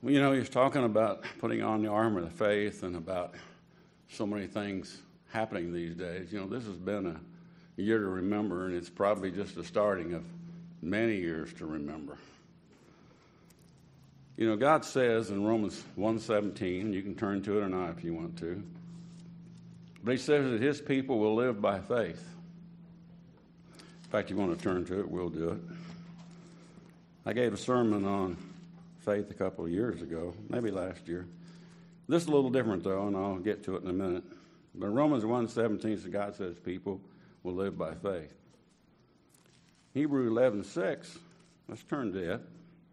Well, you know, he was talking about putting on the armor of faith and about so many things happening these days. You know, this has been a year to remember, and it's probably just the starting of many years to remember. You know, God says in Romans 1:17, you can turn to it or not if you want to, but he says that his people will live by faith. In fact, you want to turn to it, we'll do it. I gave a sermon on faith a couple of years ago, maybe last year. This is a little different, though, and I'll get to it in a minute. But in Romans 1:17, so God says people will live by faith. Hebrews 11:6, let's turn to it.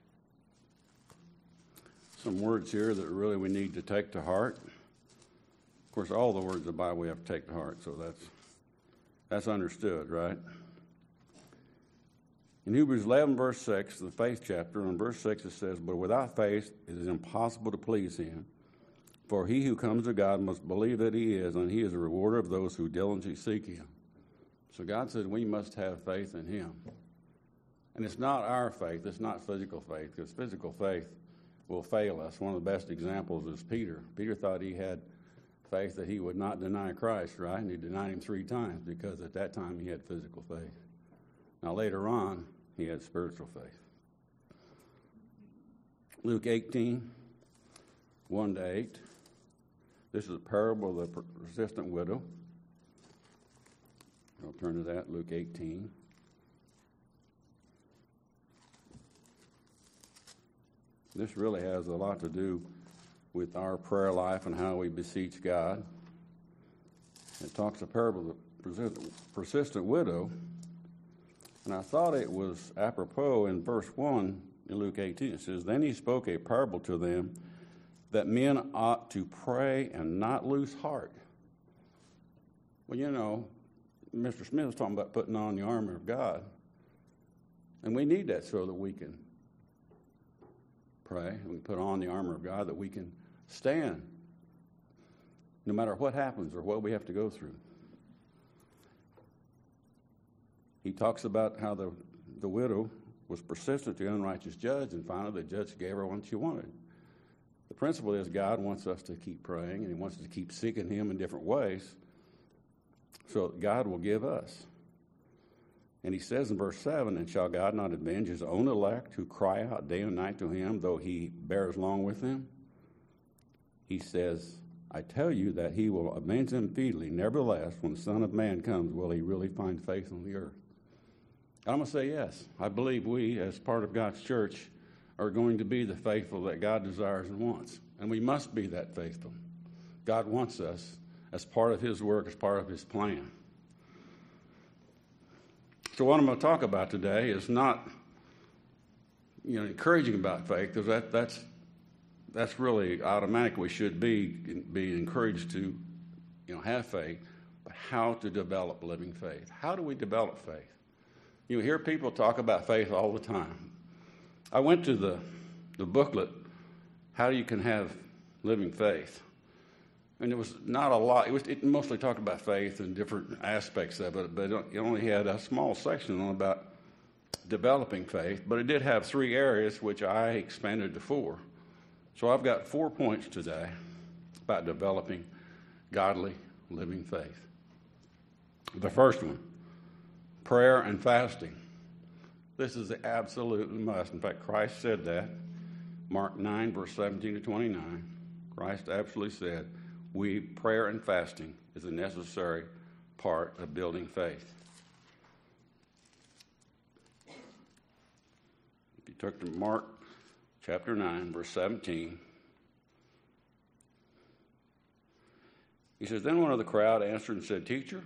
Some words here that really we need to take to heart. Of course, all the words of the Bible we have to take to heart, so that's understood, right? In Hebrews 11, verse 6, the faith chapter, in verse 6 it says, "But without faith it is impossible to please him. For he who comes to God must believe that he is, and he is a rewarder of those who diligently seek him." So God said we must have faith in him. And it's not our faith, it's not physical faith, because physical faith will fail us. One of the best examples is Peter. Peter thought he had faith that he would not deny Christ, right? And he denied him 3 times because at that time he had physical faith. Now, later on, he had spiritual faith. Luke 18, 1-8. This is a parable of the persistent widow. I'll turn to that, Luke 18. This really has a lot to do with our prayer life and how we beseech God. It talks a parable of the persistent widow. And I thought it was apropos in verse 1 in Luke 18. It says, "Then he spoke a parable to them that men ought to pray and not lose heart." Well, you know, Mr. Smith was talking about putting on the armor of God. And we need that so that we can pray. We can put on the armor of God that we can stand no matter what happens or what we have to go through. He talks about how the widow was persistent to the unrighteous judge, and finally the judge gave her what she wanted. The principle is God wants us to keep praying, and he wants us to keep seeking him in different ways so that God will give us. And he says in verse 7, "And shall God not avenge his own elect who cry out day and night to him, though he bears long with them?" He says, "I tell you that he will avenge them speedily. Nevertheless, when the Son of Man comes, will he really find faith on the earth?" I'm going to say yes. I believe we, as part of God's church, are going to be the faithful that God desires and wants. And we must be that faithful. God wants us as part of his work, as part of his plan. So what I'm going to talk about today is not, encouraging about faith, because that's really automatic. We should be encouraged to, have faith, but how to develop living faith. How do we develop faith? You hear people talk about faith all the time. I went to the booklet, How You Can Have Living Faith. And it was not a lot. It mostly talked about faith and different aspects of it, but it only had a small section on about developing faith. But it did have 3 areas, which I expanded to 4. So I've got 4 points today about developing godly living faith. The first one, prayer and fasting. This is the absolute must. In fact, Christ said that. Mark 9, verse 17 to 29. Christ absolutely said, prayer and fasting is a necessary part of building faith. If you took to Mark chapter 9, verse 17, he says, "Then one of the crowd answered and said, Teacher,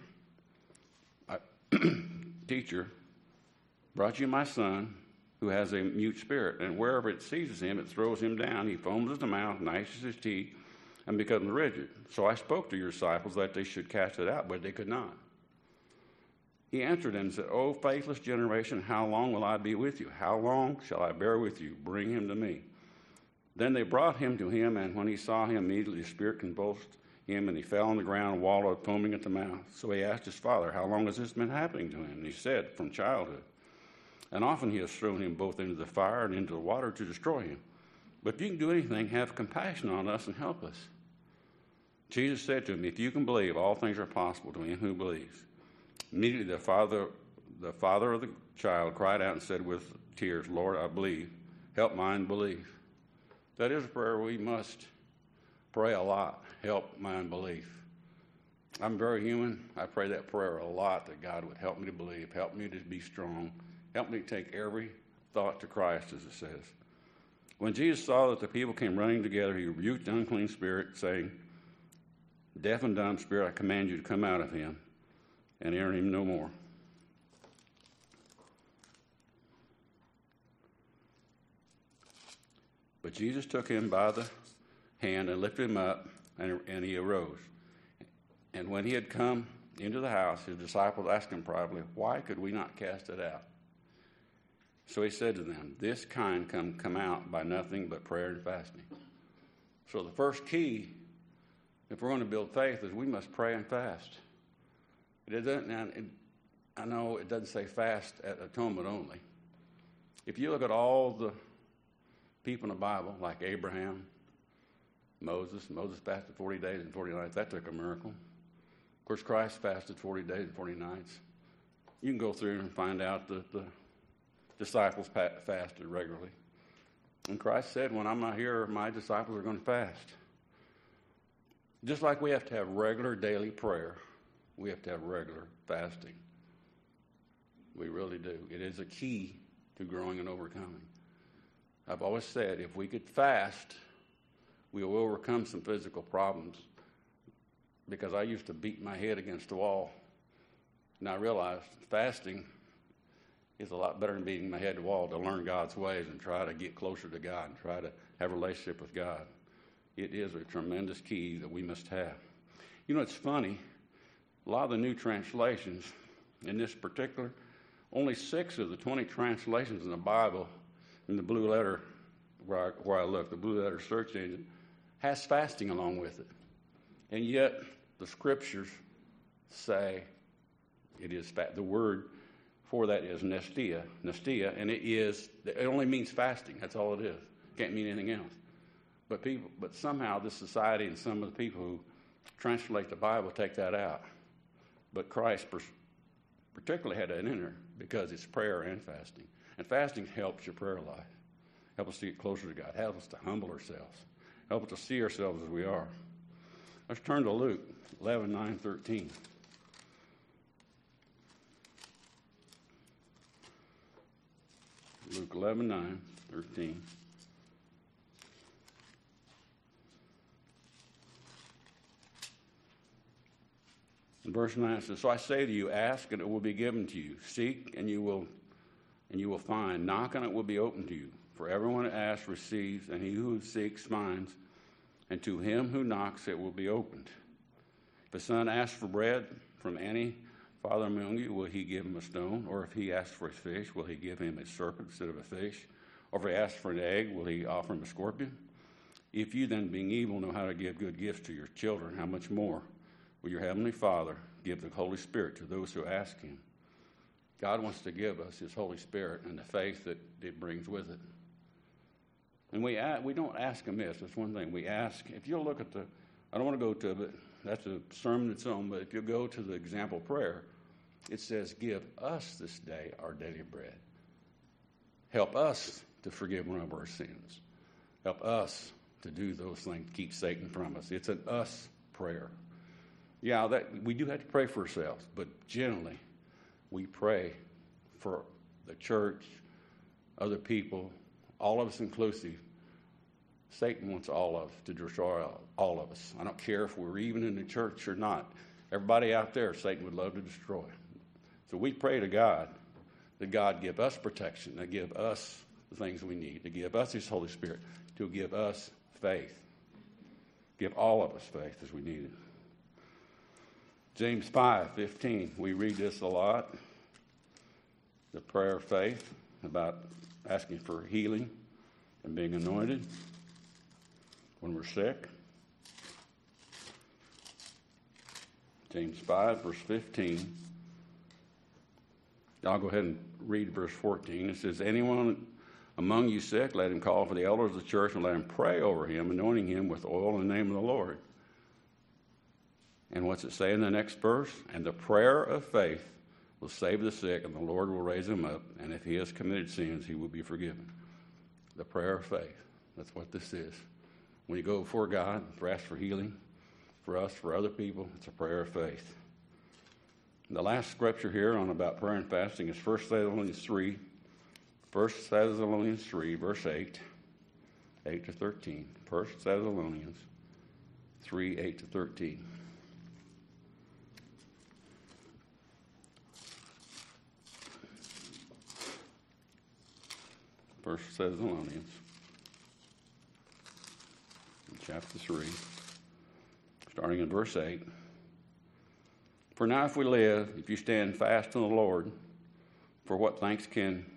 brought you my son who has a mute spirit, and wherever it seizes him, it throws him down. He foams at the mouth, gnashes his teeth, and becomes rigid. So I spoke to your disciples that they should cast it out, but they could not." He answered them and said, "O faithless generation, how long will I be with you? How long shall I bear with you? Bring him to me." Then they brought him to him, and when he saw him, immediately the spirit convulsed him, and he fell on the ground, wallowed, foaming at the mouth. So he asked his father, "How long has this been happening to him?" And he said, "From childhood. And often he has thrown him both into the fire and into the water to destroy him. But if you can do anything, have compassion on us and help us. Jesus said to him, if you can believe, all things are possible to him who believes. Immediately the father of the child cried out and said with tears, Lord, I believe. Help my unbelief. That is a prayer we must pray a lot. Help my unbelief. I'm very human. I pray that prayer a lot, that God would help me to believe, help me to be strong, help me to take every thought to Christ, as it says. When Jesus saw that the people came running together, he rebuked the unclean spirit, saying, deaf and dumb spirit, I command you to come out of him and enter him no more. But Jesus took him by the hand and lifted him up, and he arose. And when he had come into the house, his disciples asked him privately, why could we not cast it out? So he said to them, this kind come out by nothing but prayer and fasting. So the first key, if we're going to build faith, is we must pray and fast. I know it doesn't say fast at atonement only. If you look at all the people in the Bible, like Abraham, Moses fasted 40 days and 40 nights. That took a miracle. Of course, Christ fasted 40 days and 40 nights. You can go through and find out that the disciples fasted regularly. And Christ said, when I'm not here, my disciples are going to fast. Just like we have to have regular daily prayer, we have to have regular fasting. We really do. It is a key to growing and overcoming. I've always said, if we could fast, we will overcome some physical problems. Because I used to beat my head against the wall. And I realized fasting is a lot better than beating my head to the wall, to learn God's ways and try to get closer to God and try to have a relationship with God. It is a tremendous key that we must have. You know, it's funny. A lot of the new translations, in this particular, only 6 of the 20 translations in the Bible, in the Blue Letter, where I look, the Blue Letter search engine, has fasting along with it. And yet, the scriptures say it is the word for that is nestia, and it only means fasting. That's all it is. Can't mean anything else. But somehow this society and some of the people who translate the Bible take that out. But Christ particularly had that in there because it's prayer and fasting. And fasting helps your prayer life. Helps us to get closer to God. Helps us to humble ourselves. Helps us to see ourselves as we are. Let's turn to Luke 11:9-13. Luke 11:9-13. In verse 9 it says, so I say to you, ask and it will be given to you. Seek and you will find. Knock and it will be opened to you. For everyone who asks receives, and he who seeks finds, and to him who knocks it will be opened. If a son asks for bread from any father among you, will he give him a stone? Or if he asks for a fish, will he give him a serpent instead of a fish? Or if he asks for an egg, will he offer him a scorpion? If you then, being evil, know how to give good gifts to your children, how much more will your heavenly Father give the Holy Spirit to those who ask him? God wants to give us his Holy Spirit and the faith that it brings with it. And we don't ask amiss. That's one thing. We ask, if you'll look at I don't want to go to it, but that's a sermon its own, but if you go to the example prayer, it says, give us this day our daily bread. Help us to forgive one of our sins. Help us to do those things, keep Satan from us. It's an us prayer. Yeah, we do have to pray for ourselves, but generally we pray for the church, other people, all of us inclusive. Satan wants all of us to destroy all of us. I don't care if we're even in the church or not. Everybody out there, Satan would love to destroy. So we pray to God that God give us protection, to give us the things we need, to give us his Holy Spirit, to give us faith. Give all of us faith as we need it. James 5:15, we read this a lot. The prayer of faith about asking for healing and being anointed when we're sick. James 5, verse 15. I'll go ahead and read verse 14. It says, anyone among you sick, let him call for the elders of the church and let him pray over him, anointing him with oil in the name of the Lord. And what's it say in the next verse? And the prayer of faith will save the sick, and the Lord will raise him up, and if he has committed sins, he will be forgiven. The prayer of faith. That's what this is. When you go before God for ask for healing, for us, for other people, it's a prayer of faith. And the last scripture here on about prayer and fasting is 1 Thessalonians 3. 1 Thessalonians 3, verse 8 to 13. 1 Thessalonians 3, 8 to 13. First Thessalonians, chapter 3, starting in verse 8. For now if we live, if you stand fast in the Lord, for what thanks can...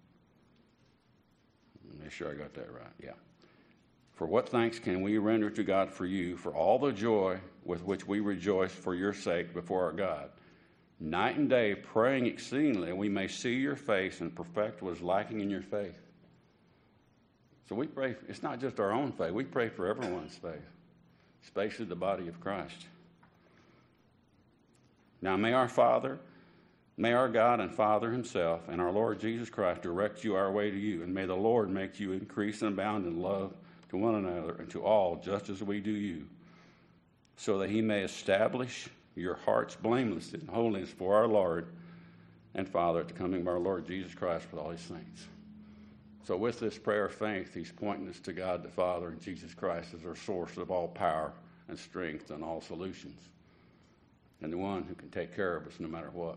Make sure I got that right, yeah. For what thanks can we render to God for you, for all the joy with which we rejoice for your sake before our God, night and day praying exceedingly, we may see your face and perfect what is lacking in your faith. So we pray, it's not just our own faith, we pray for everyone's faith, especially the body of Christ. Now may our God and Father himself and our Lord Jesus Christ direct you our way to you, and may the Lord make you increase and abound in love to one another and to all, just as we do you, so that he may establish your hearts blameless in holiness for our Lord and Father at the coming of our Lord Jesus Christ with all his saints. So with this prayer of faith, he's pointing us to God the Father and Jesus Christ as our source of all power and strength and all solutions, and the one who can take care of us no matter what.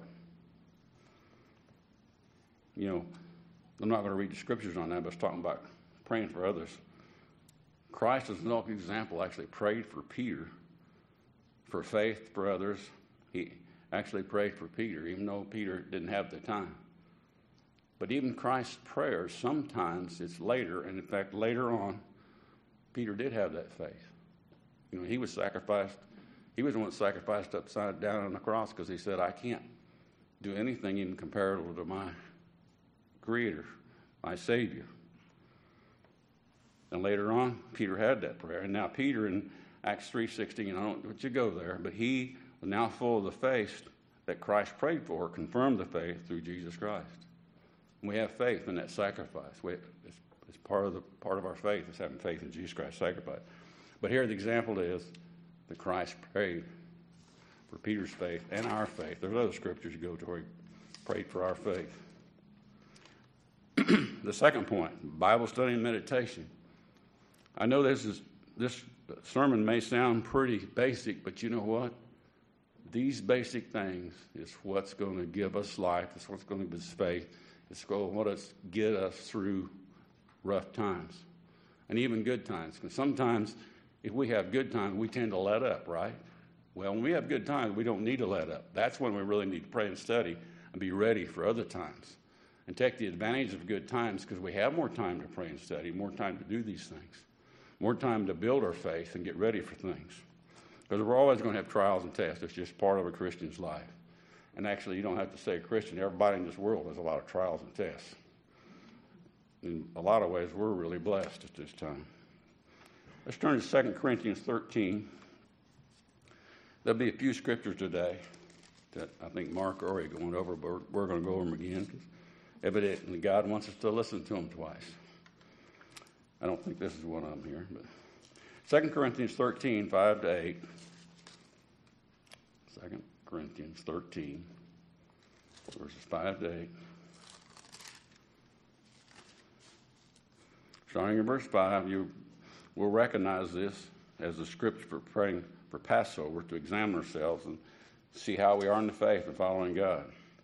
You know, I'm not going to read the scriptures on that, but it's talking about praying for others. Christ, as an example, actually prayed for Peter for faith for others. He actually prayed for Peter, even though Peter didn't have the time. But even Christ's prayers, sometimes it's later, and in fact, later on, Peter did have that faith. You know, he was sacrificed. He was the one sacrificed upside down on the cross because he said, I can't do anything even comparable to my Creator, my Savior. And later on, Peter had that prayer. And now Peter in Acts 3:16, I don't want you to go there, but he was now full of the faith that Christ prayed for, confirmed the faith through Jesus Christ. We have faith in that sacrifice. It's part of our faith is having faith in Jesus Christ's sacrifice. But here the example is that Christ prayed for Peter's faith and our faith. There's other scriptures you go to where he prayed for our faith. The second point, Bible study and meditation. I know this sermon may sound pretty basic, but you know what? These basic things is what's going to give us life. It's what's going to give us faith. It's going to get us through rough times and even good times. Because sometimes if we have good times, we tend to let up, right? Well, when we have good times, we don't need to let up. That's when we really need to pray and study and be ready for other times and take the advantage of good times because we have more time to pray and study, more time to do these things, more time to build our faith and get ready for things. Because we're always going to have trials and tests. It's just part of a Christian's life. And actually, you don't have to say a Christian. Everybody in this world has a lot of trials and tests. In a lot of ways, we're really blessed at this time. Let's turn to 2 Corinthians 13. There'll be a few scriptures today that I think Mark already went over, but we're going to go over them again because evidently God wants us to listen to them twice. I don't think this is one of them here, but 2 Corinthians 13, 5 to 8. 2 Corinthians 13, verses 5 to 8. Starting in verse 5, you will recognize this as the scripture for praying for Passover, to examine ourselves and see how we are in the faith and following God.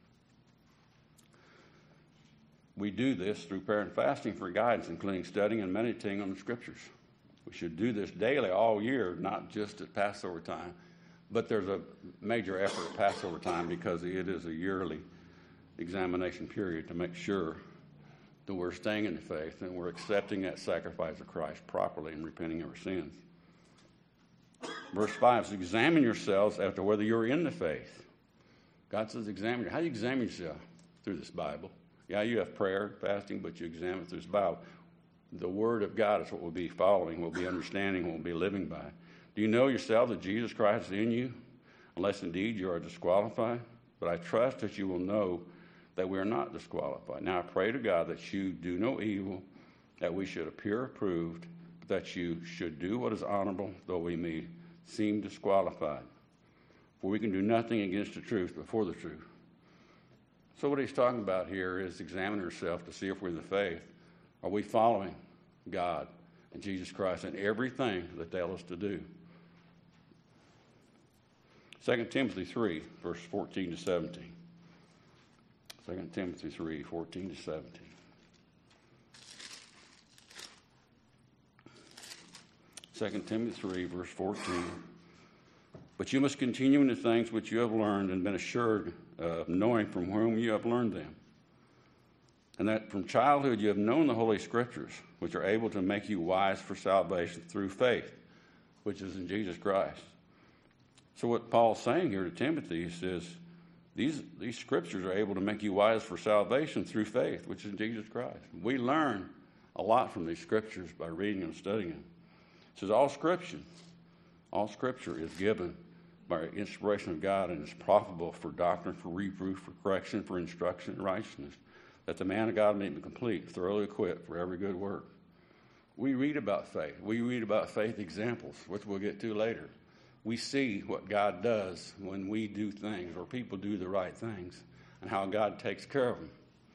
We do this through prayer and fasting for guidance, including studying and meditating on the scriptures. We should do this daily all year, not just at Passover time. But there's a major effort at Passover time because it is a yearly examination period to make sure that we're staying in the faith and we're accepting that sacrifice of Christ properly and repenting of our sins. Verse 5 says, examine yourselves as to whether you're in the faith. God says examine. How do you examine yourself? Through this Bible. Yeah, you have prayer, fasting, but you examine it through the Bible. The Word of God is what we'll be following, we'll be understanding, we'll be living by. Do you know yourself that Jesus Christ is in you, unless indeed you are disqualified? But I trust that you will know that we are not disqualified. Now I pray to God that you do no evil, that we should appear approved, but that you should do what is honorable, though we may seem disqualified. For we can do nothing against the truth but for the truth. So what he's talking about here is examining ourselves to see if we're in the faith. Are we following God and Jesus Christ in everything that they tell us to do? 2 Timothy 3, verse 14 to 17. 2 Timothy 3, 14 to 17. 2 Timothy 3, verse 14. But you must continue in the things which you have learned and been assured of, knowing from whom you have learned them. And that from childhood you have known the Holy Scriptures, which are able to make you wise for salvation through faith, which is in Jesus Christ. So what Paul's saying here to Timothy, he says, these Scriptures are able to make you wise for salvation through faith, which is in Jesus Christ. We learn a lot from these Scriptures by reading and studying them. It says all Scripture is given by inspiration of God and is profitable for doctrine, for reproof, for correction, for instruction in righteousness, that the man of God may be complete, thoroughly equipped for every good work. We read about faith. We read about faith examples, which we'll get to later. We see what God does when we do things or people do the right things and how God takes care of them.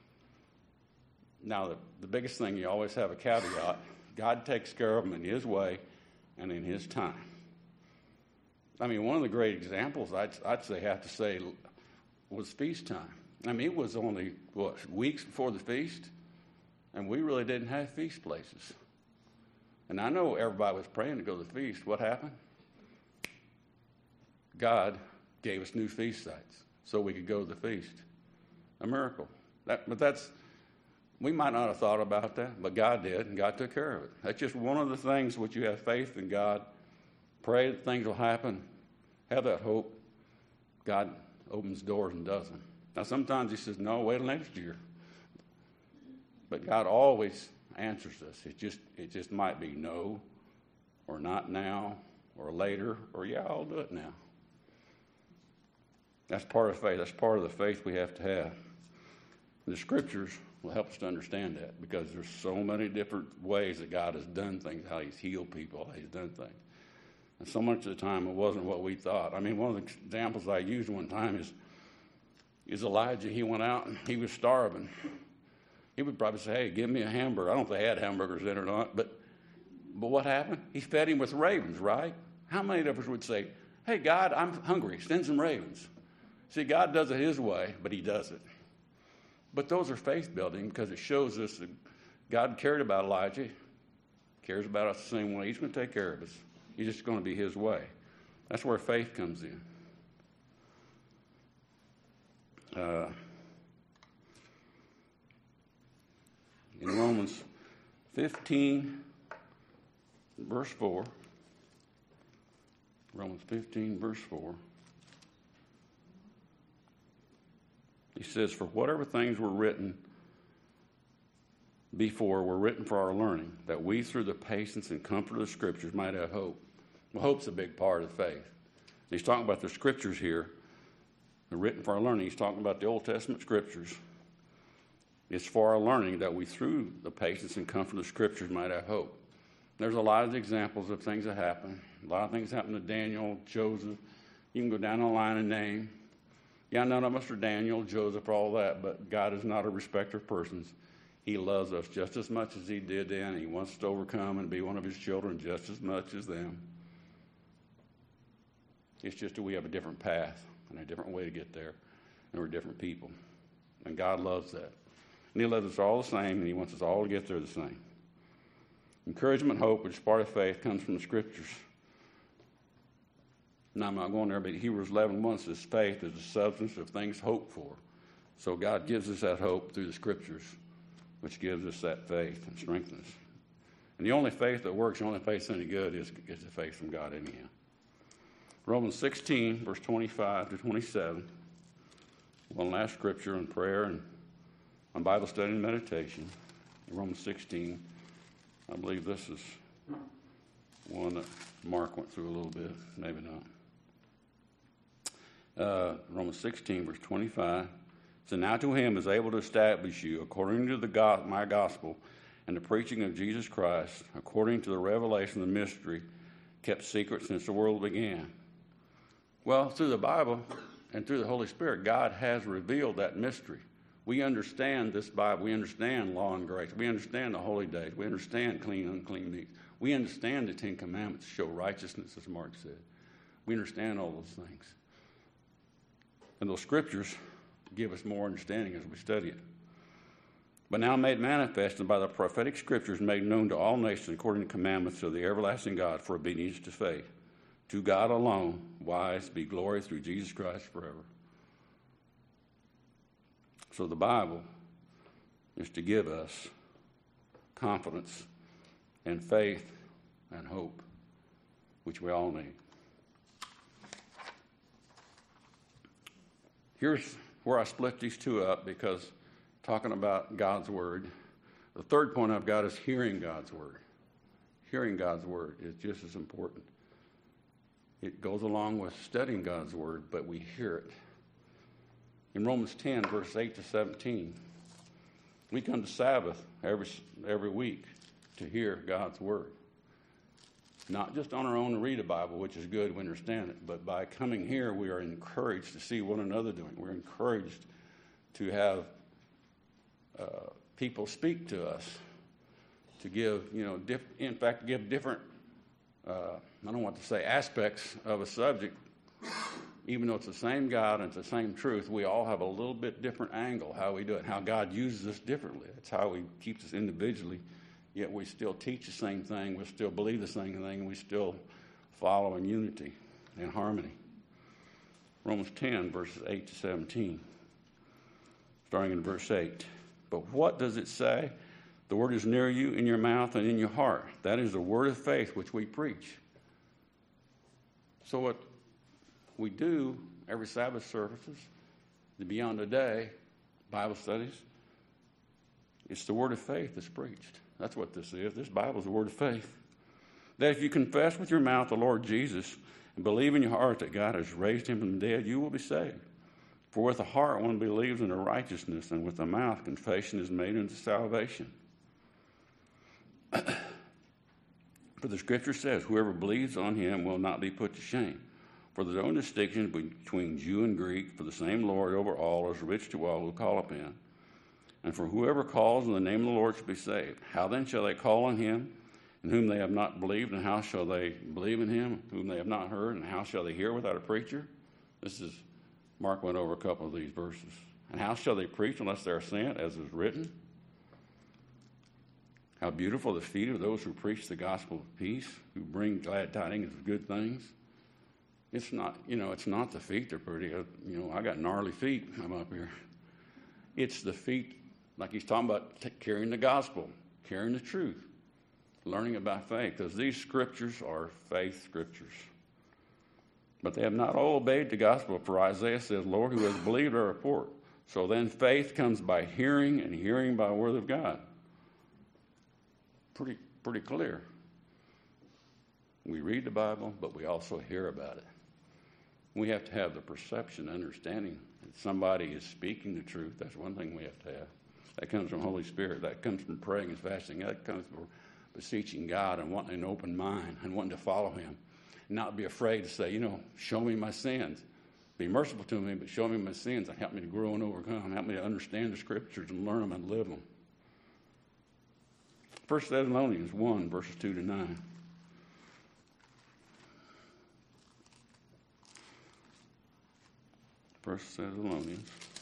Now, the biggest thing, you always have a caveat. God takes care of them in His way and in His time. I mean, one of the great examples I'd say was feast time. I mean, it was only, weeks before the feast, and we really didn't have feast places. And I know everybody was praying to go to the feast. What happened? God gave us new feast sites so we could go to the feast. A miracle. We might not have thought about that, but God did, and God took care of it. That's just one of the things which you have faith in God. Pray that things will happen. Have that hope. God opens doors and does them. Now, sometimes He says, no, wait till next year. But God always answers us. It just might be no, or not now, or later, or yeah, I'll do it now. That's part of faith. That's part of the faith we have to have. The Scriptures will help us to understand that because there's so many different ways that God has done things, how He's healed people, how He's done things. And so much of the time it wasn't what we thought. I mean, one of the examples I used one time is Elijah. He went out and he was starving. He would probably say, hey, give me a hamburger. I don't know if they had hamburgers in or not, but what happened? He fed him with ravens, right? How many of us would say, hey, God, I'm hungry. Send some ravens. See, God does it His way, but He does it. But those are faith building because it shows us that God cared about Elijah, cares about us the same way. He's going to take care of us. He's just going to be His way. That's where faith comes in. In Romans 15, verse 4, Romans 15, verse 4, he says, for whatever things were written before were written for our learning, that we through the patience and comfort of the Scriptures might have hope. Well, hope's a big part of faith. He's talking about the Scriptures here. They're written for our learning. He's talking about the Old Testament Scriptures. It's for our learning that we through the patience and comfort of the Scriptures might have hope. There's a lot of examples of things that happen. A lot of things happen to Daniel, Joseph. You can go down the line and name. Yeah, none of us are Daniel, Joseph, all that, but God is not a respecter of persons. He loves us just as much as He did then. He wants to overcome and be one of His children just as much as them. It's just that we have a different path and a different way to get there, and we're different people. And God loves that. And He loves us all the same, and He wants us all to get there the same. Encouragement, hope, which is part of faith, comes from the Scriptures. Now, I'm not going there, but Hebrews 11:1 says faith is the substance of things hoped for. So God gives us that hope through the Scriptures, which gives us that faith and strengthens us. And the only faith that works, the only faith that's any good is the faith from God anyhow. Romans 16, verse 25 to 27. One last scripture in prayer, and on Bible study and meditation, Romans 16. I believe this is one that Mark went through a little bit, maybe not. Romans 16, verse 25. So now to him is able to establish you according to my gospel and the preaching of Jesus Christ, according to the revelation of the mystery kept secret since the world began. Well, through the Bible and through the Holy Spirit, God has revealed that mystery. We understand this Bible. We understand law and grace. We understand the holy days. We understand clean and unclean meats. We understand the Ten Commandments show righteousness, as Mark said. We understand all those things. And those scriptures give us more understanding as we study it. But now made manifest and by the prophetic scriptures made known to all nations according to the commandments of the everlasting God for obedience to faith. To God alone, wise, be glory through Jesus Christ forever. So the Bible is to give us confidence and faith and hope, which we all need. Here's where I split these two up, because talking about God's Word, the third point I've got is hearing God's Word. Hearing God's Word is just as important. It goes along with studying God's Word, but we hear it. In Romans 10, verse 8 to 17, we come to Sabbath every week to hear God's Word. Not just on our own to read a Bible, which is good, we understand it, but by coming here, we are encouraged to see one another doing. We're encouraged to have people speak to us, to give, give different, I don't want to say aspects of a subject. Even though it's the same God and it's the same truth, we all have a little bit different angle, how we do it, how God uses us differently. It's how He keeps us individually, yet we still teach the same thing, we still believe the same thing, and we still follow in unity and harmony. Romans 10, verses 8 to 17, starting in verse 8. But what does it say? The word is near you, in your mouth and in your heart. That is the word of faith which we preach. So what we do every Sabbath services, the Beyond the Day, Bible studies, it's the word of faith that's preached. That's what this is. This Bible is the word of faith. That if you confess with your mouth the Lord Jesus and believe in your heart that God has raised him from the dead, you will be saved. For with the heart one believes in righteousness, and with the mouth confession is made unto salvation. For the scripture says, whoever believes on him will not be put to shame. For there's no distinction between Jew and Greek, for the same Lord over all is rich to all who call upon him. And for whoever calls in the name of the Lord shall be saved. How then shall they call on him in whom they have not believed? And how shall they believe in him whom they have not heard? And how shall they hear without a preacher? Mark went over a couple of these verses. And how shall they preach unless they are sent, as is written? How beautiful the feet of those who preach the gospel of peace, who bring glad tidings of good things. It's not, it's not the feet that are pretty. I got gnarly feet. I'm up here. It's the feet, like he's talking about, carrying the gospel, carrying the truth, learning about faith. Because these scriptures are faith scriptures. But they have not all obeyed the gospel. For Isaiah says, Lord, who has believed our report? So then faith comes by hearing, and hearing by the word of God. Pretty clear. We read the Bible, but we also hear about it. We have to have the perception, understanding that somebody is speaking the truth. That's one thing we have to have. That comes from the Holy Spirit. That comes from praying and fasting. That comes from beseeching God and wanting an open mind and wanting to follow him. Not be afraid to say, show me my sins. Be merciful to me, but show me my sins and help me to grow and overcome. Help me to understand the scriptures and learn them and live them. 1 Thessalonians 1, verses 2 to 9. First Thessalonians.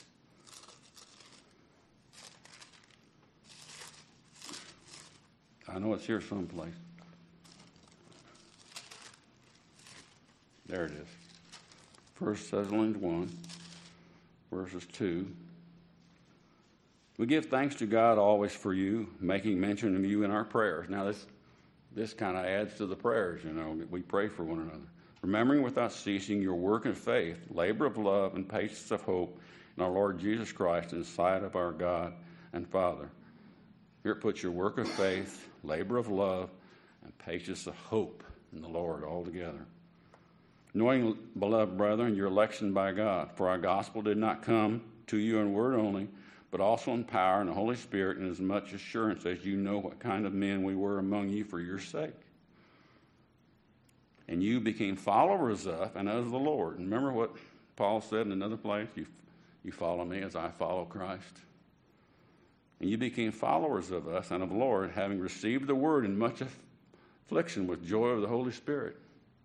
I know it's here someplace. There it is. 1 Thessalonians 1, verses 2. We give thanks to God always for you, making mention of you in our prayers. Now, this kind of adds to the prayers, We pray for one another. Remembering without ceasing your work of faith, labor of love, and patience of hope in our Lord Jesus Christ in the sight of our God, and Father. Here it puts your work of faith, labor of love, and patience of hope in the Lord all together. Knowing, beloved brethren, your election by God, for our gospel did not come to you in word only, but also in power and the Holy Spirit, and as much assurance as you know what kind of men we were among you for your sake. And you became followers of and of the Lord. And remember what Paul said in another place? You follow me as I follow Christ. And you became followers of us and of the Lord, having received the word in much affliction with joy of the Holy Spirit,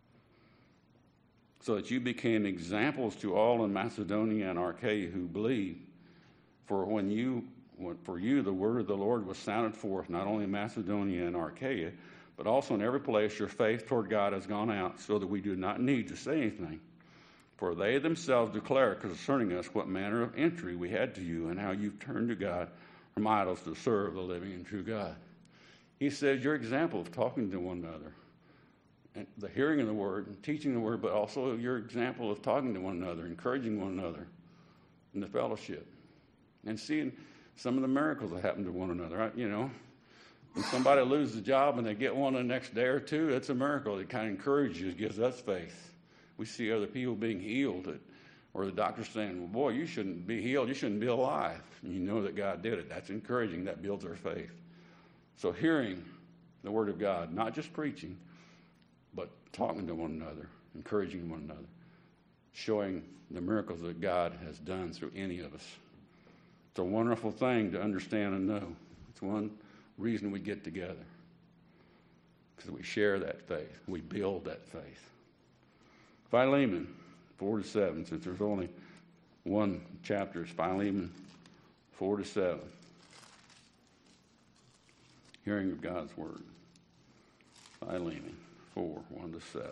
so that you became examples to all in Macedonia and Achaia who believe. For for you the word of the Lord was sounded forth, not only in Macedonia and Achaia, but also in every place your faith toward God has gone out, so that we do not need to say anything. For they themselves declare concerning us what manner of entry we had to you, and how you've turned to God from idols to serve the living and true God. He says your example of talking to one another, and the hearing of the word and teaching the word, but also your example of talking to one another, encouraging one another in the fellowship, and seeing some of the miracles that happen to one another. When somebody loses a job and they get one the next day or two, it's a miracle. It kind of encourages you, it gives us faith. We see other people being healed, or the doctor saying, well, boy, you shouldn't be healed, you shouldn't be alive. And you know that God did it. That's encouraging. That builds our faith. So hearing the word of God, not just preaching, but talking to one another, encouraging one another, showing the miracles that God has done through any of us. It's a wonderful thing to understand and know. It's one reason we get together, because we share that faith. We build that faith. Philemon 4-7, since there's only one chapter, it's Philemon 4-7. Hearing of God's word. Philemon 4:1-7.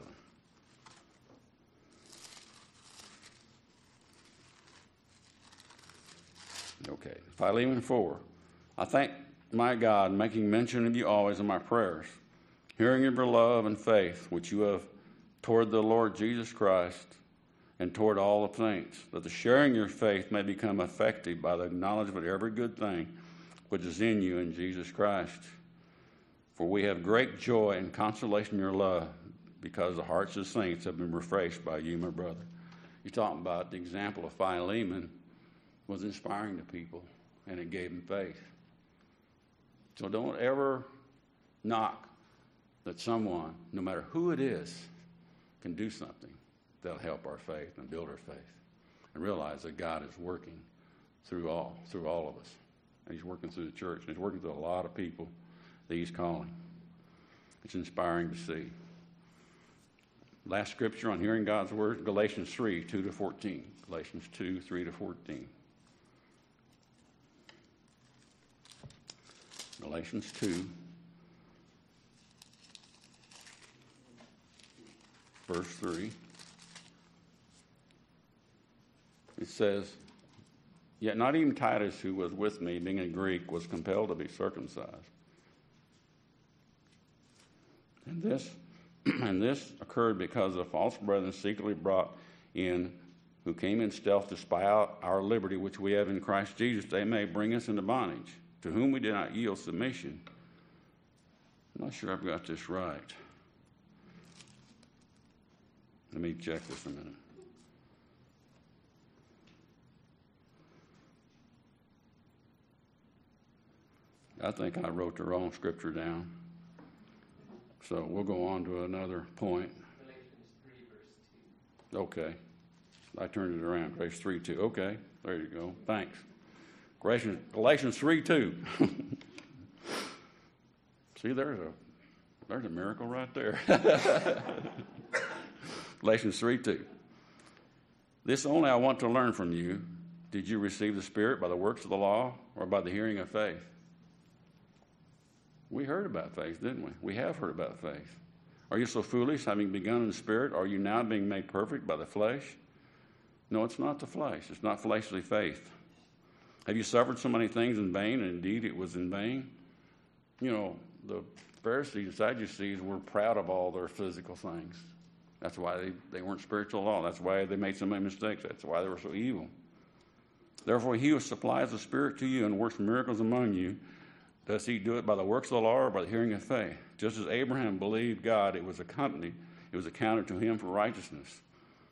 Okay, Philemon 4. I thank my God, making mention of you always in my prayers, hearing of your love and faith, which you have toward the Lord Jesus Christ and toward all the saints, that the sharing your faith may become effective by the acknowledgement of every good thing which is in you in Jesus Christ. For we have great joy and consolation in your love, because the hearts of saints have been refreshed by you, my brother. You're talking about the example of Philemon was inspiring to people, and it gave them faith. So don't ever knock that someone, no matter who it is, can do something that'll help our faith and build our faith. And realize that God is working through all of us. And he's working through the church, and he's working through a lot of people that he's calling. It's inspiring to see. Last scripture on hearing God's word, Galatians 3, 2-14. Galatians 2, 3-14. Galatians 2, verse 3. It says, yet not even Titus, who was with me, being a Greek, was compelled to be circumcised. And this occurred because the false brethren secretly brought in, who came in stealth to spy out our liberty, which we have in Christ Jesus, they may bring us into bondage, to whom we did not yield submission. I'm not sure I've got this right. Let me check this a minute. I think I wrote the wrong scripture down. So we'll go on to another point. Galatians 3, verse 2. Okay. I turned it around. Galatians 3:2. Okay. There you go. Thanks. Galatians 3:2. See, there's a miracle right there. Galatians 3:2. This only I want to learn from you. Did you receive the Spirit by the works of the law or by the hearing of faith? We heard about faith, didn't we? We have heard about faith. Are you so foolish, having begun in the Spirit? Are you now being made perfect by the flesh? No, it's not the flesh. It's not fleshly faith. Have you suffered so many things in vain, and indeed it was in vain? You know, the Pharisees and Sadducees were proud of all their physical things. That's why they weren't spiritual at all. That's why they made so many mistakes. That's why they were so evil. Therefore, he who supplies the Spirit to you and works miracles among you, does he do it by the works of the law or by the hearing of faith? Just as Abraham believed God, it was accounted to him for righteousness.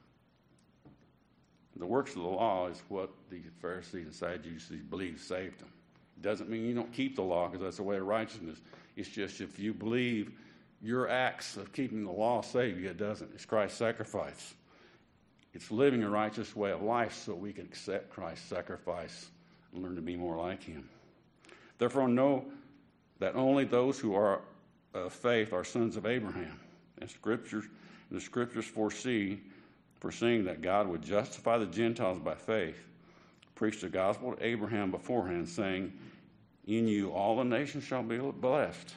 The works of the law is what the Pharisees and Sadducees believed saved them. It doesn't mean you don't keep the law, because that's the way of righteousness. It's just if you believe your acts of keeping the law save you, it doesn't. It's Christ's sacrifice. It's living a righteous way of life so we can accept Christ's sacrifice and learn to be more like him. Therefore, know that only those who are of faith are sons of Abraham. And the scriptures foreseeing that God would justify the Gentiles by faith, preached the gospel to Abraham beforehand, saying, in you all the nations shall be blessed.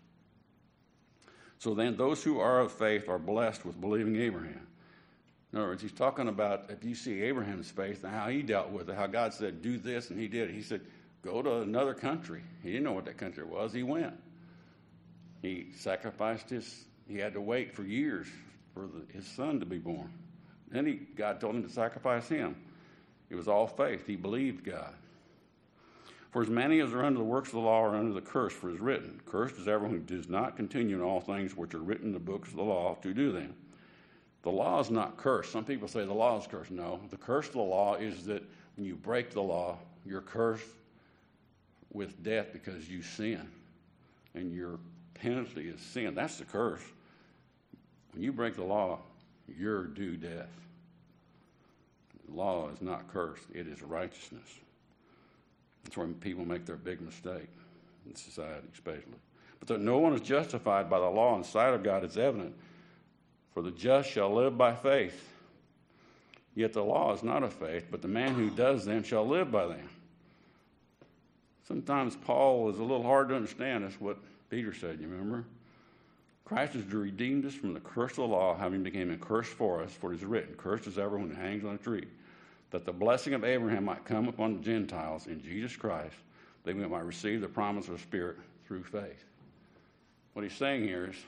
So then those who are of faith are blessed with believing Abraham. In other words, he's talking about if you see Abraham's faith and how he dealt with it, how God said, do this, and he did it. He said, go to another country. He didn't know what that country was. He went. He sacrificed he had to wait for years for his son to be born. Then God told him to sacrifice him. It was all faith. He believed God. For as many as are under the works of the law are under the curse, for it is written, cursed is everyone who does not continue in all things which are written in the books of the law to do them. The law is not cursed. Some people say the law is cursed. No, the curse of the law is that when you break the law, you're cursed with death because you sin. And your penalty is sin. That's the curse. When you break the law, you're due death. The law is not cursed. It is righteousness. That's where people make their big mistake, in society especially. But that no one is justified by the law in the sight of God is evident. For the just shall live by faith. Yet the law is not of faith, but the man who does them shall live by them. Sometimes Paul is a little hard to understand. That's what Peter said, you remember? Christ has redeemed us from the curse of the law, having become a curse for us, for it is written, cursed is everyone who hangs on a tree, that the blessing of Abraham might come upon the Gentiles in Jesus Christ, that we might receive the promise of the Spirit through faith. What he's saying here is,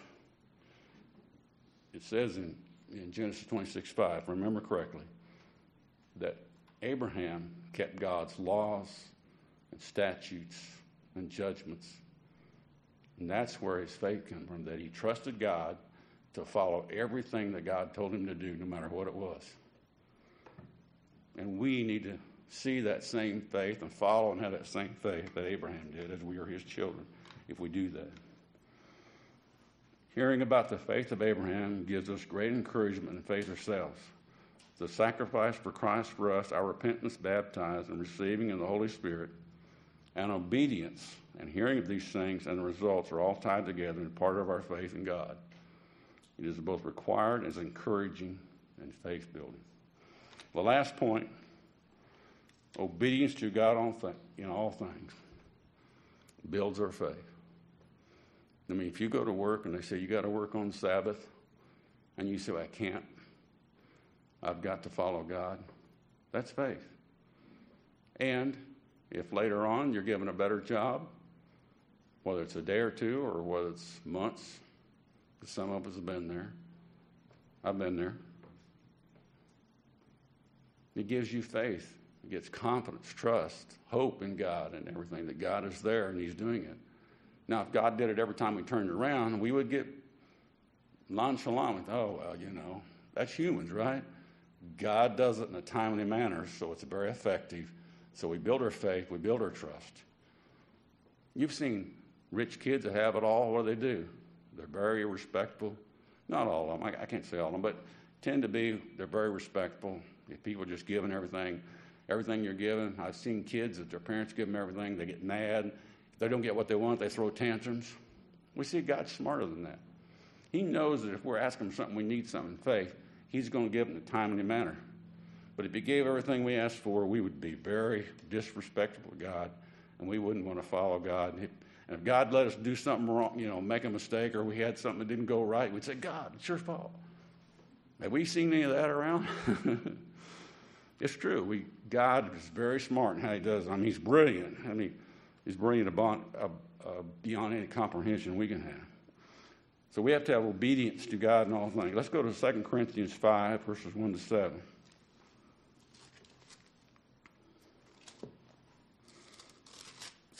it says in Genesis 26:5, remember correctly, that Abraham kept God's laws and statutes and judgments. And that's where his faith came from, that he trusted God to follow everything that God told him to do, no matter what it was. And we need to see that same faith and follow and have that same faith that Abraham did as we are his children, if we do that. Hearing about the faith of Abraham gives us great encouragement in faith ourselves. The sacrifice for Christ for us, our repentance, baptized, and receiving of the Holy Spirit, and obedience and hearing of these things and the results are all tied together and part of our faith in God. It is both required as encouraging and faith building. The last point, obedience to God in all things builds our faith. I mean, if you go to work and they say you got to work on Sabbath, and you say, I can't, I've got to follow God, that's faith. And if later on you're given a better job, whether it's a day or two or whether it's months, some of us have been there. I've been there. It gives you faith. It gets confidence, trust, hope in God and everything, that God is there and he's doing it. Now, if God did it every time we turned around, we would get nonchalant with, oh, well, that's humans, right? God does it in a timely manner, so it's very effective. So we build our faith, we build our trust. You've seen rich kids that have it all. What do? They're very respectful. Not all of them. I can't say all of them, but tend to be. They're very respectful. If people are just giving everything you're given. I've seen kids that their parents give them everything. They get mad. If they don't get what they want, they throw tantrums. We see God's smarter than that. He knows that if we're asking him something, we need something in faith, he's going to give it in a timely manner. But if he gave everything we asked for, we would be very disrespectful to God, and we wouldn't want to follow God. And if God let us do something wrong, make a mistake, or we had something that didn't go right, we'd say, God, it's your fault. Have we seen any of that around? It's true. God is very smart in how he does it. He's brilliant. He's brilliant beyond any comprehension we can have. So we have to have obedience to God in all things. Let's go to 2 Corinthians 5, verses 1 to 7.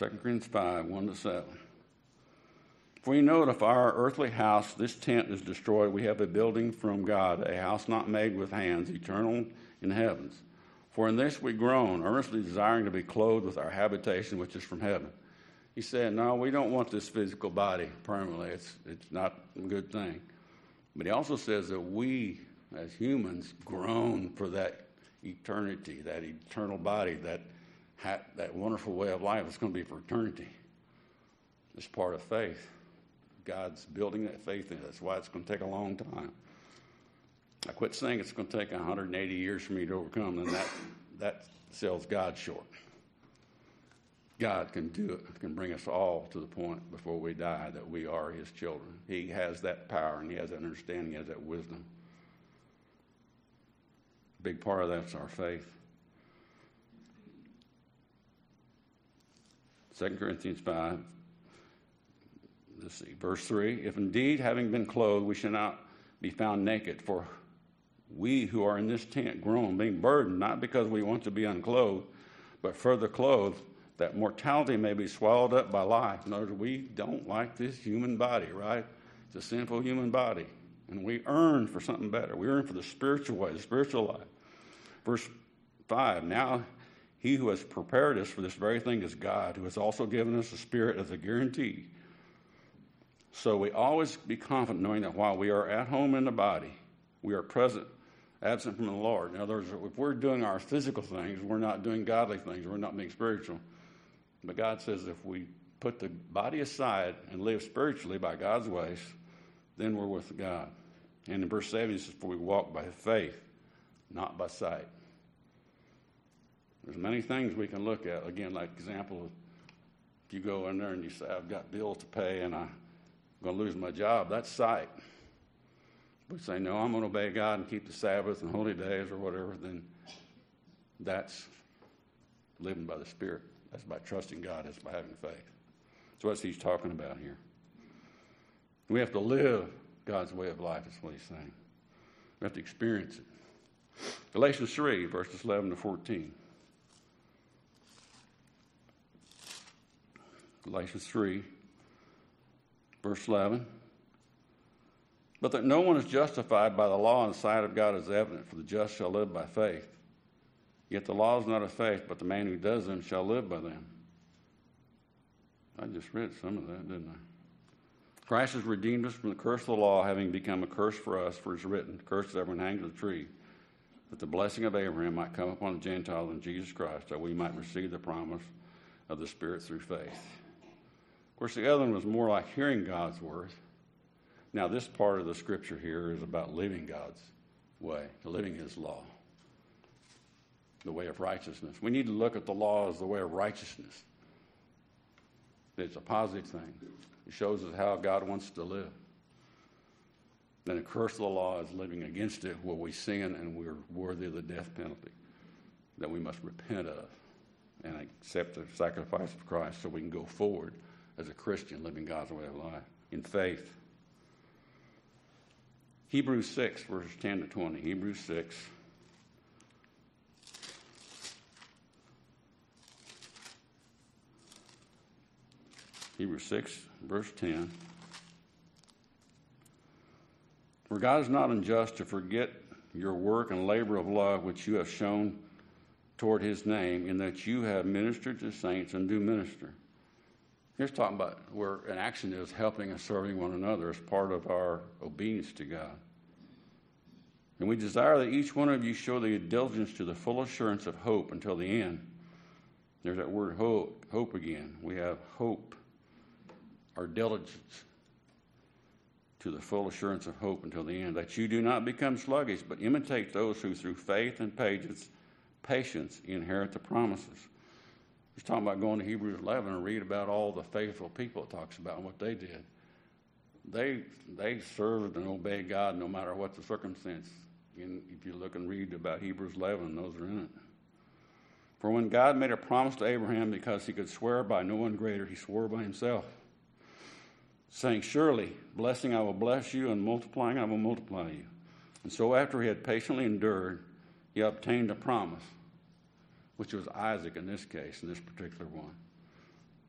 2 Corinthians 5, 1-7. For we know that if our earthly house, this tent, is destroyed, we have a building from God, a house not made with hands, eternal in the heavens. For in this we groan, earnestly desiring to be clothed with our habitation, which is from heaven. He said, no, we don't want this physical body permanently. It's not a good thing. But he also says that we, as humans, groan for that eternity, that eternal body, that wonderful way of life. It's going to be for eternity. It's part of faith. God's building that faith in it. That's why it's going to take a long time. I quit saying it's going to take 180 years for me to overcome, and that sells God short. God can do it, can bring us all to the point before we die that we are his children. He has that power, and he has that understanding, he has that wisdom. A big part of that's our faith. 2 Corinthians 5, let's see, verse 3. If indeed, having been clothed, we shall not be found naked, for we who are in this tent groan, being burdened, not because we want to be unclothed, but further clothed, that mortality may be swallowed up by life. In other words, we don't like this human body, right? It's a sinful human body. And we earn for something better. We earn for the spiritual way, the spiritual life. Verse 5, now he who has prepared us for this very thing is God, who has also given us the Spirit as a guarantee. So we always be confident knowing that while we are at home in the body, we are present, absent from the Lord. In other words, if we're doing our physical things, we're not doing godly things, we're not being spiritual. But God says if we put the body aside and live spiritually by God's ways, then we're with God. And in verse 7, he says, for we walk by faith, not by sight. There's many things we can look at. Again, like example, if you go in there and you say, I've got bills to pay and I'm going to lose my job, that's sight. We say, no, I'm going to obey God and keep the Sabbath and holy days or whatever, then that's living by the Spirit. That's by trusting God. That's by having faith. That's what he's talking about here. We have to live God's way of life, is what he's saying. We have to experience it. Galatians 3, verses 11-14. Galatians 3, verse 11. But that no one is justified by the law in the sight of God is evident, for the just shall live by faith. Yet the law is not of faith, but the man who does them shall live by them. I just read some of that, didn't I? Christ has redeemed us from the curse of the law, having become a curse for us, for it is written, cursed is everyone hanged to the tree, that the blessing of Abraham might come upon the Gentiles in Jesus Christ, that we might receive the promise of the Spirit through faith. Of course, the other one was more like hearing God's word. Now, this part of the scripture here is about living God's way, living his law, the way of righteousness. We need to look at the law as the way of righteousness. It's a positive thing. It shows us how God wants to live. Then the curse of the law is living against it, where we sin and we're worthy of the death penalty that we must repent of and accept the sacrifice of Christ so we can go forward as a Christian living God's way of life in faith. Hebrews 6, verses 10-20. Hebrews 6. Hebrews 6, verse 10. For God is not unjust to forget your work and labor of love which you have shown toward his name, in that you have ministered to saints and do minister. Here's talking about where an action is helping and serving one another as part of our obedience to God. And we desire that each one of you show the diligence to the full assurance of hope until the end. There's that word hope again. We have hope, our diligence to the full assurance of hope until the end, that you do not become sluggish, but imitate those who through faith and patience inherit the promises. He's talking about going to Hebrews 11 and read about all the faithful people it talks about and what they did. They served and obeyed God no matter what the circumstance. And if you look and read about Hebrews 11, those are in it. For when God made a promise to Abraham, because he could swear by no one greater, he swore by himself, saying, surely, blessing I will bless you, and multiplying I will multiply you. And so after he had patiently endured, he obtained a promise, which was Isaac in this case, in this particular one.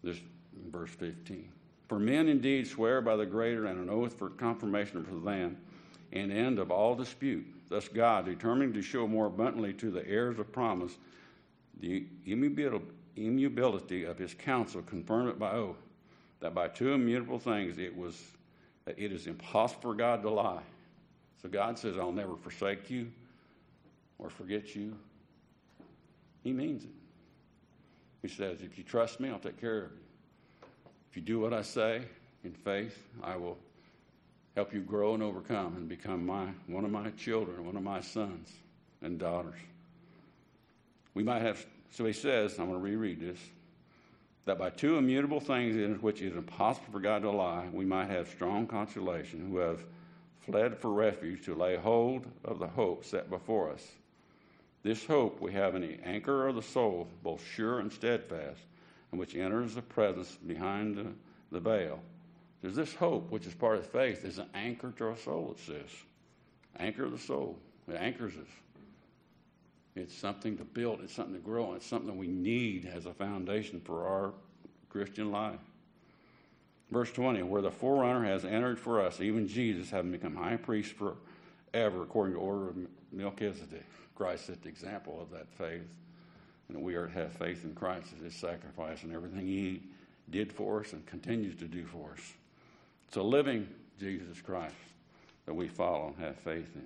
This in verse 15. For men indeed swear by the greater, and an oath for confirmation for them, and end of all dispute. Thus God, determining to show more abundantly to the heirs of promise the immutability of his counsel, confirmed it by oath, that by two immutable things it is impossible for God to lie. So God says, I'll never forsake you or forget you. He means it. He says, if you trust me, I'll take care of you. If you do what I say in faith, I will help you grow and overcome and become one of my children, one of my sons and daughters. We might have, so he says, I'm going to reread this, that by two immutable things in which it is impossible for God to lie, we might have strong consolation, who have fled for refuge to lay hold of the hope set before us. This hope we have in the anchor of the soul, both sure and steadfast, and which enters the presence behind the veil. There's this hope, which is part of faith, is an anchor to our soul, it says. Anchor of the soul. It anchors us. It's something to build. It's something to grow on. It's something we need as a foundation for our Christian life. Verse 20, where the forerunner has entered for us, even Jesus, having become high priest forever, according to the order of Melchizedek. Christ set the example of that faith. And we are to have faith in Christ as his sacrifice and everything he did for us and continues to do for us. It's a living Jesus Christ that we follow and have faith in.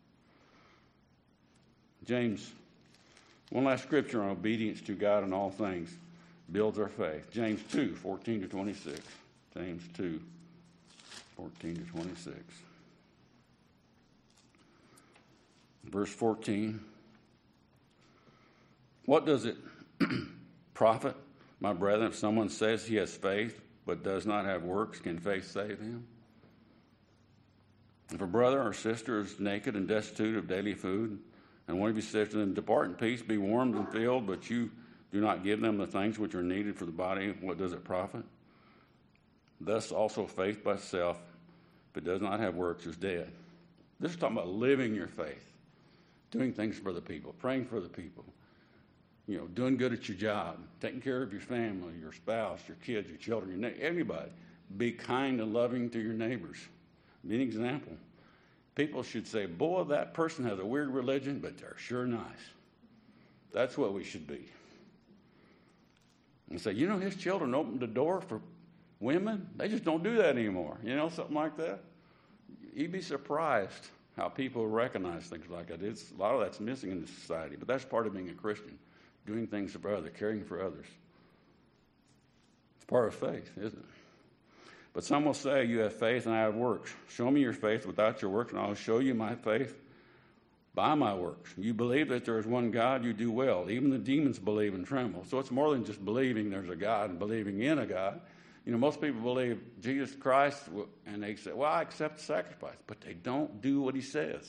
James, one last scripture on obedience to God in all things builds our faith. James 2, 14 to 26. James 2, 14 to 26. Verse 14. What does it profit, my brethren, if someone says he has faith but does not have works? Can faith save him? If a brother or sister is naked and destitute of daily food, and one of you says to them, depart in peace, be warmed and filled, but you do not give them the things which are needed for the body, what does it profit? Thus also faith by itself, if it does not have works, is dead. This is talking about living your faith, doing things for the people, praying for the people, doing good at your job, taking care of your family, your spouse, your kids, your children, everybody. Be kind and loving to your neighbors. Be an example. People should say, boy, that person has a weird religion, but they're sure nice. That's what we should be. And say, his children opened the door for women. They just don't do that anymore. Something like that. You'd be surprised how people recognize things like that. A lot of that's missing in this society, but that's part of being a Christian, doing things for others, caring for others. It's part of faith, isn't it? But some will say, you have faith and I have works. Show me your faith without your works, and I'll show you my faith by my works. You believe that there is one God, you do well. Even the demons believe and tremble. So it's more than just believing there's a God and believing in a God. Most people believe Jesus Christ, and they say, well, I accept the sacrifice. But they don't do what he says.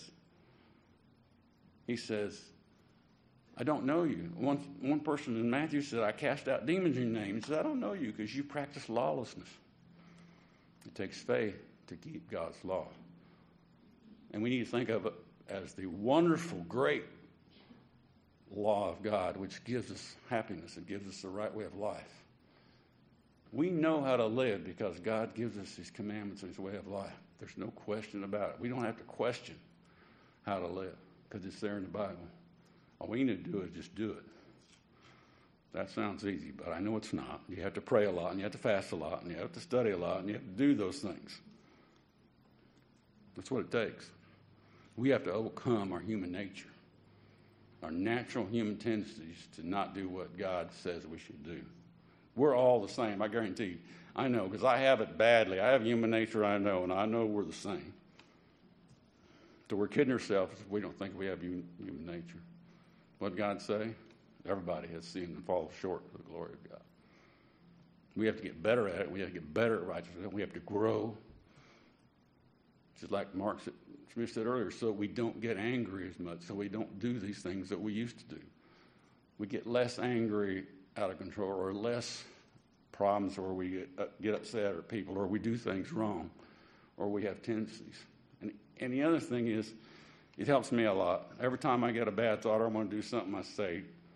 He says, I don't know you. One person in Matthew said, I cast out demons in your name. He said, I don't know you because you practice lawlessness. It takes faith to keep God's law. And we need to think of it as the wonderful, great law of God, which gives us happiness. It gives us the right way of life. We know how to live because God gives us his commandments and his way of life. There's no question about it. We don't have to question how to live because it's there in the Bible. All we need to do is just do it. That sounds easy, but I know it's not. You have to pray a lot, and you have to fast a lot, and you have to study a lot, and you have to do those things. That's what it takes. We have to overcome our human nature, our natural human tendencies to not do what God says we should do. We're all the same, I guarantee you. I know, because I have it badly. I have human nature, I know, and I know we're the same. So we're kidding ourselves if we don't think we have human nature. What did God say? Everybody has sinned and fallen short of the glory of God. We have to get better at it. We have to get better at righteousness. We have to grow. Just like Mark Smith said earlier, so we don't get angry as much, so we don't do these things that we used to do. We get less angry out of control, or less problems where we get upset at people, or we do things wrong, or we have tendencies. And the other thing is, it helps me a lot. Every time I get a bad thought or I want to do something, I say,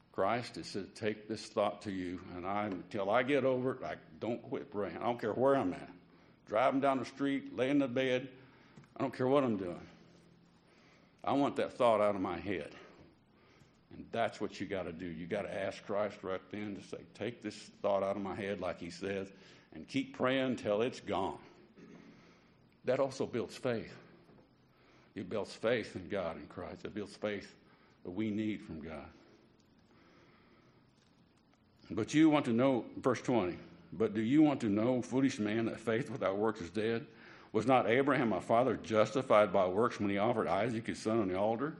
Christ, it says, take this thought to you, and until I get over it, I don't quit praying. I don't care where I'm at. Driving down the street, laying in the bed, I don't care what I'm doing. I want that thought out of my head. And that's what you got to do. You got to ask Christ right then to say, take this thought out of my head, like he says, and keep praying until it's gone. That also builds faith. It builds faith in God and Christ. It builds faith that we need from God. But you want to know, verse 20, but do you want to know, foolish man, that faith without works is dead? Was not Abraham, my father, justified by works when he offered Isaac, his son, on the altar?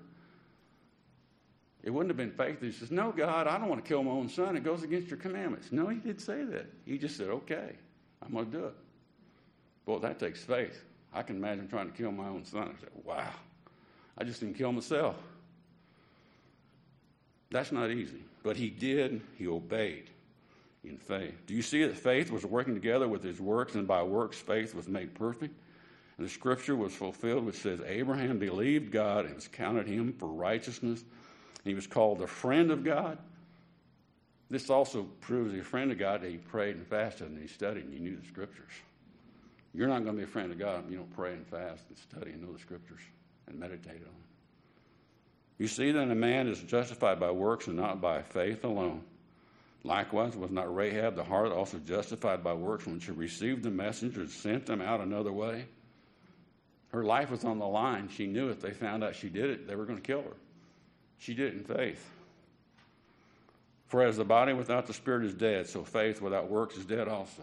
It wouldn't have been faith. He says, no, God, I don't want to kill my own son. It goes against your commandments. No, he didn't say that. He just said, okay, I'm going to do it. Boy, that takes faith. I can imagine trying to kill my own son. I said, wow, I just didn't kill myself. That's not easy. But he did. He obeyed in faith. Do you see that faith was working together with his works, and by works faith was made perfect? And the scripture was fulfilled, which says, Abraham believed God, and it was counted him for righteousness. He was called the friend of God. This also proves he's a friend of God that he prayed and fasted and he studied and he knew the scriptures. You're not going to be a friend of God if you don't pray and fast and study and know the scriptures and meditate on them. You see that a man is justified by works and not by faith alone. Likewise, was not Rahab the harlot also justified by works when she received the messenger and sent them out another way? Her life was on the line. She knew if they found out she did it, they were going to kill her. She did it in faith. For as the body without the spirit is dead, so faith without works is dead also.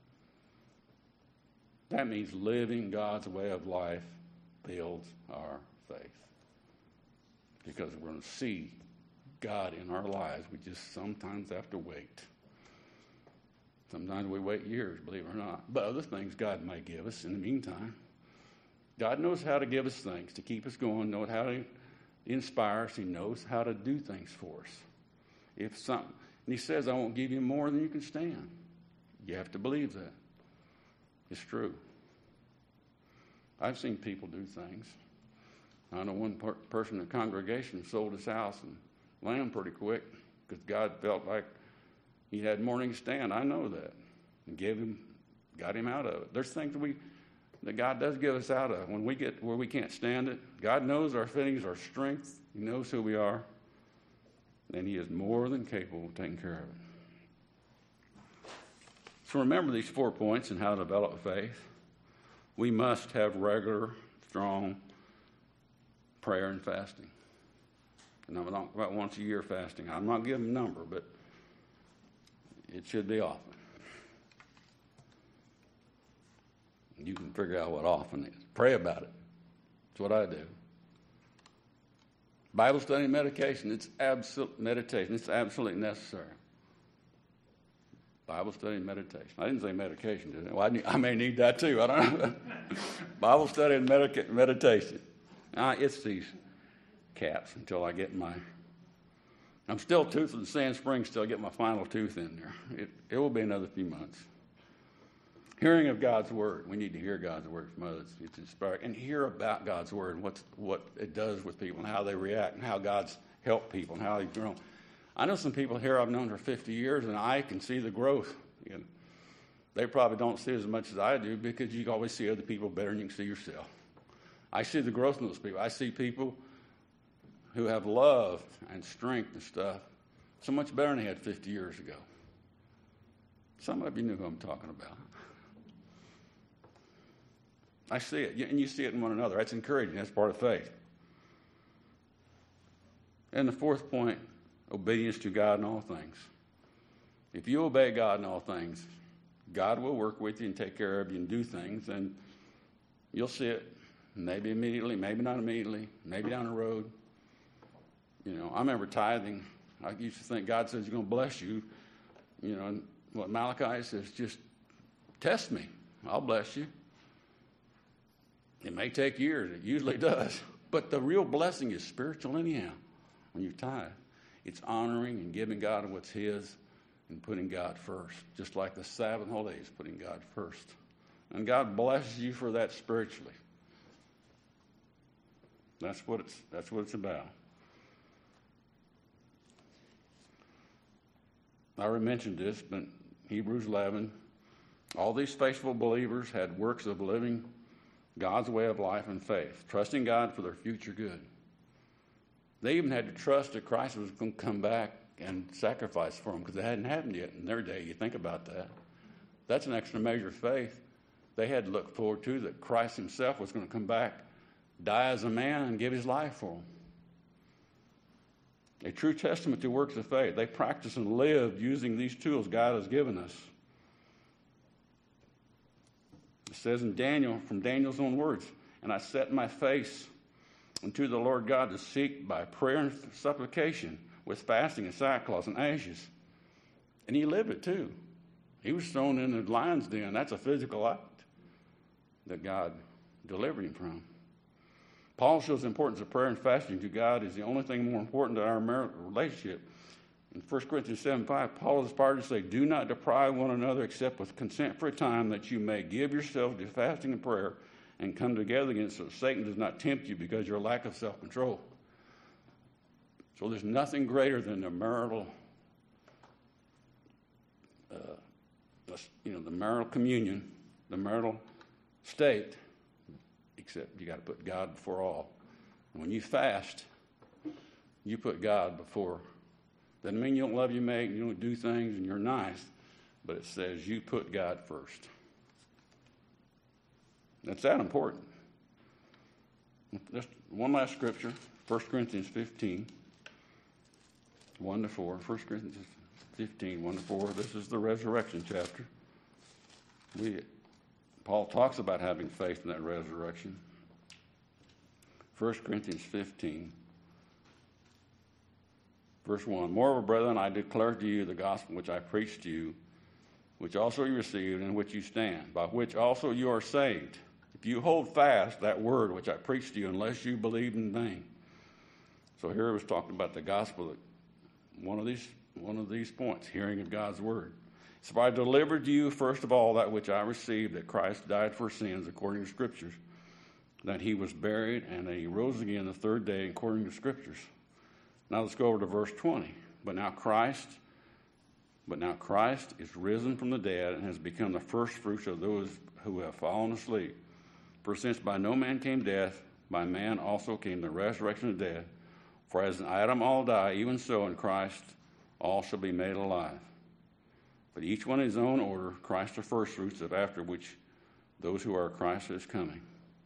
That means living God's way of life builds our faith. Because we're going to see God in our lives. We just sometimes have to wait. Sometimes we wait years, believe it or not. But other things God may give us in the meantime. God knows how to give us things to keep us going, knows how to inspire us. He knows how to do things for us. And he says, I won't give you more than you can stand. You have to believe that. It's true. I've seen people do things. I know one person in the congregation sold his house and land pretty quick because God felt like he had more than he could stand. I know that. And got him out of it. There's things that God does give us out of. When we get where we can't stand it, God knows our feelings, our strength. He knows who we are. And he is more than capable of taking care of it. So remember these 4 points in how to develop faith. We must have regular, strong prayer and fasting. And I'm talking about once a year fasting. I'm not giving a number, but it should be often. You can figure out what often is. Pray about it. That's what I do. Bible study and meditation. It's absolutely necessary. Bible study and meditation. I didn't say medication, did I? Well, I may need that too. I don't know. Bible study and meditation. It's these caps until I get I'm still toothless in Sand Springs till I get my final tooth in there. It will be another few months. Hearing of God's word. We need to hear God's word from others. It's inspiring. And hear about God's word and what it does with people and how they react and how God's helped people and how they've grown. I know some people here I've known for 50 years, and I can see the growth. They probably don't see as much as I do because you always see other people better than you can see yourself. I see the growth in those people. I see people who have love and strength and stuff so much better than they had 50 years ago. Some of you know who I'm talking about. I see it, and you see it in one another. That's encouraging. That's part of faith. And the 4th point, obedience to God in all things. If you obey God in all things, God will work with you and take care of you and do things, and you'll see it. Maybe immediately, maybe not immediately, maybe down the road. I remember tithing. I used to think God says he's going to bless you. And what Malachi says, just test me. I'll bless you. It may take years. It usually does. But the real blessing is spiritual anyhow when you tithe. It's honoring and giving God what's his and putting God first. Just like the Sabbath holidays, putting God first. And God blesses you for that spiritually. That's what it's about. I already mentioned this, but Hebrews 11, all these faithful believers had works of living God's way of life and faith, trusting God for their future good. They even had to trust that Christ was going to come back and sacrifice for them because it hadn't happened yet in their day. You think about that. That's an extra measure of faith. They had to look forward to that Christ himself was going to come back, die as a man, and give his life for them. A true testament to works of faith. They practiced and lived using these tools God has given us. It says in Daniel, from Daniel's own words, "And I set my face unto the Lord God to seek by prayer and supplication with fasting and sackcloth and ashes." And he lived it too. He was thrown in the lion's den. That's a physical act that God delivered him from. Paul shows the importance of prayer and fasting to God is the only thing more important than our marital relationship. In 1 Corinthians 7:5, Paul is inspired to say, "Do not deprive one another except with consent for a time, that you may give yourself to fasting and prayer and come together again so that Satan does not tempt you because of your lack of self-control." So there's nothing greater than the marital, the marital communion, the marital state, except you got to put God before all. And when you fast, you put God before. Doesn't mean you don't love your mate and you don't do things and you're nice, but it says you put God first. That's that important. Just one last scripture, 1 Corinthians 15, 1-4. 1 Corinthians 15, 1-4. This is the resurrection chapter. Paul talks about having faith in that resurrection. 1 Corinthians 15, verse 1. "Moreover, brethren, I declare to you the gospel which I preached to you, which also you received, and in which you stand, by which also you are saved. If you hold fast that word which I preached to you, unless you believed in vain." So here it was talking about the gospel, one of these points, hearing of God's word. "So I delivered to you first of all that which I received, that Christ died for sins according to Scriptures, that he was buried, and that he rose again the third day according to Scriptures." Now let's go over to verse 20. But now Christ is risen from the dead and has become the first fruits of those who have fallen asleep. For since by no man came death, by man also came the resurrection of the dead. For as in Adam all die, even so in Christ all shall be made alive. But each one in his own order, Christ the first fruits, of after which those who are Christ is coming.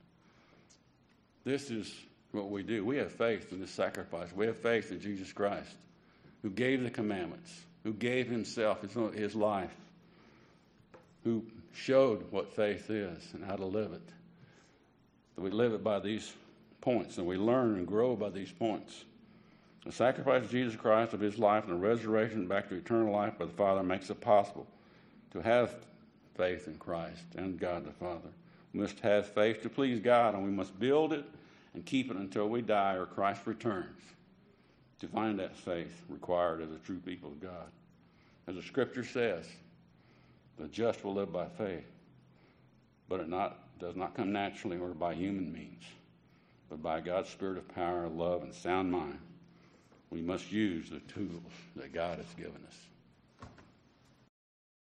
This is what we do. We have faith in this sacrifice. We have faith in Jesus Christ, who gave the commandments, who gave himself, his life, who showed what faith is and how to live it. We live it by these points, and we learn and grow by these points. The sacrifice of Jesus Christ, of his life and the resurrection back to eternal life by the Father, makes it possible to have faith in Christ and God the Father. We must have faith to please God, and we must build it and keep it until we die or Christ returns to find that faith required as a true people of God. As the Scripture says, the just will live by faith, but it does not come naturally or by human means, but by God's Spirit of power, love, and sound mind. We must use the tools that God has given us.